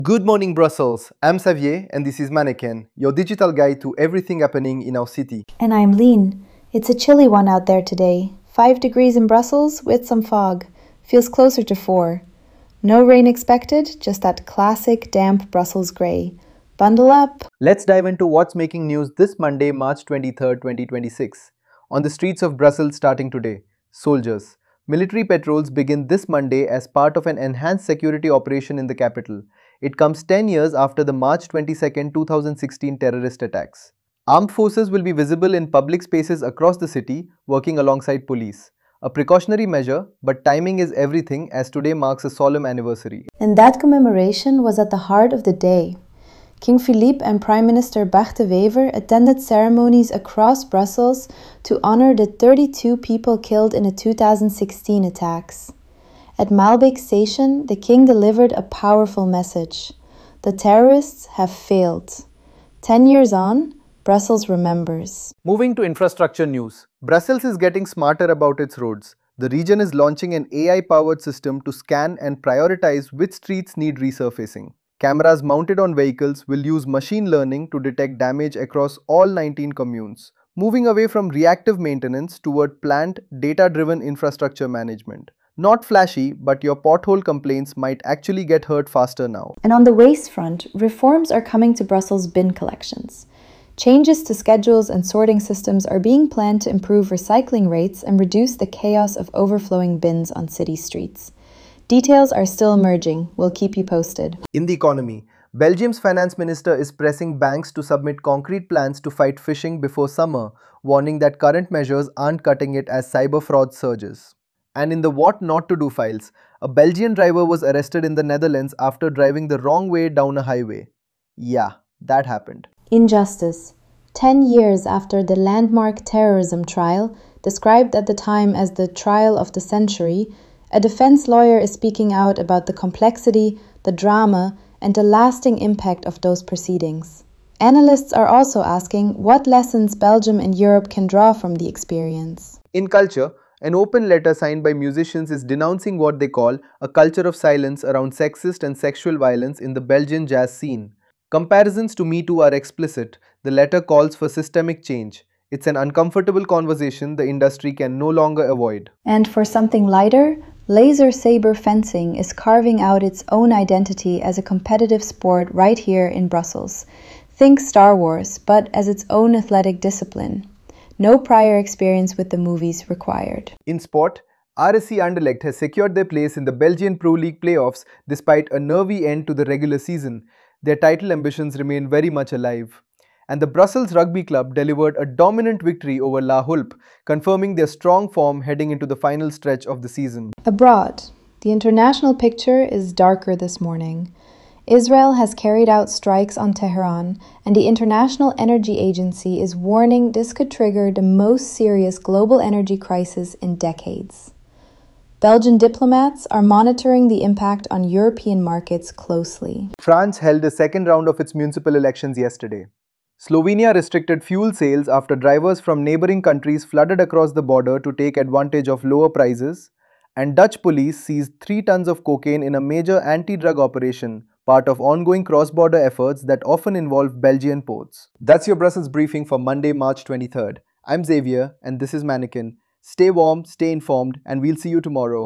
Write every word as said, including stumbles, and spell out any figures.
Good morning, Brussels. I'm Xavier, and this is Mannequin, your digital guide to everything happening in our city. And I'm Lean. It's a chilly one out there today. Five degrees in Brussels with some fog. Feels closer to four. No rain expected, just that classic damp Brussels grey. Bundle up. Let's dive into what's making news this Monday, March twenty-third, twenty twenty-six. On the streets of Brussels starting today, soldiers. Military patrols begin this Monday as part of an enhanced security operation in the capital. It comes ten years after the March twenty-second, two thousand sixteen terrorist attacks. Armed forces will be visible in public spaces across the city, working alongside police. A precautionary measure, but timing is everything as today marks a solemn anniversary. And that commemoration was at the heart of the day. King Philippe and Prime Minister Bart de Wever attended ceremonies across Brussels to honor the thirty-two people killed in the two thousand sixteen attacks. At Maalbeek Station, the king delivered a powerful message. The terrorists have failed. Ten years on, Brussels remembers. Moving to infrastructure news, Brussels is getting smarter about its roads. The region is launching an A I-powered system to scan and prioritize which streets need resurfacing. Cameras mounted on vehicles will use machine learning to detect damage across all nineteen communes, moving away from reactive maintenance toward planned, data-driven infrastructure management. Not flashy, but your pothole complaints might actually get heard faster now. And on the waste front, reforms are coming to Brussels bin collections. Changes to schedules and sorting systems are being planned to improve recycling rates and reduce the chaos of overflowing bins on city streets. Details are still emerging. We'll keep you posted. In the economy, Belgium's finance minister is pressing banks to submit concrete plans to fight phishing before summer, warning that current measures aren't cutting it as cyber fraud surges. And in the what not to do files, a Belgian driver was arrested in the Netherlands after driving the wrong way down a highway. Yeah, that happened. Injustice. Ten years after the landmark terrorism trial, described at the time as the trial of the century, a defense lawyer is speaking out about the complexity, the drama, and the lasting impact of those proceedings. Analysts are also asking what lessons Belgium and Europe can draw from the experience. In culture, an open letter signed by musicians is denouncing what they call a culture of silence around sexist and sexual violence in the Belgian jazz scene. Comparisons to Me Too are explicit. The letter calls for systemic change. It's an uncomfortable conversation the industry can no longer avoid. And for something lighter, laser saber fencing is carving out its own identity as a competitive sport right here in Brussels. Think Star Wars, but as its own athletic discipline. No prior experience with the movies required. In sport, R S C Anderlecht has secured their place in the Belgian Pro League playoffs despite a nervy end to the regular season. Their title ambitions remain very much alive. And the Brussels Rugby Club delivered a dominant victory over La Hulpe, confirming their strong form heading into the final stretch of the season. Abroad, the international picture is darker this morning. Israel has carried out strikes on Tehran, and the International Energy Agency is warning this could trigger the most serious global energy crisis in decades. Belgian diplomats are monitoring the impact on European markets closely. France held the second round of its municipal elections yesterday. Slovenia restricted fuel sales after drivers from neighboring countries flooded across the border to take advantage of lower prices, and Dutch police seized three tons of cocaine in a major anti-drug operation, part of ongoing cross-border efforts that often involve Belgian ports. That's your Brussels briefing for Monday, March twenty-third. I'm Xavier, and this is Mannequin. Stay warm, stay informed, and we'll see you tomorrow.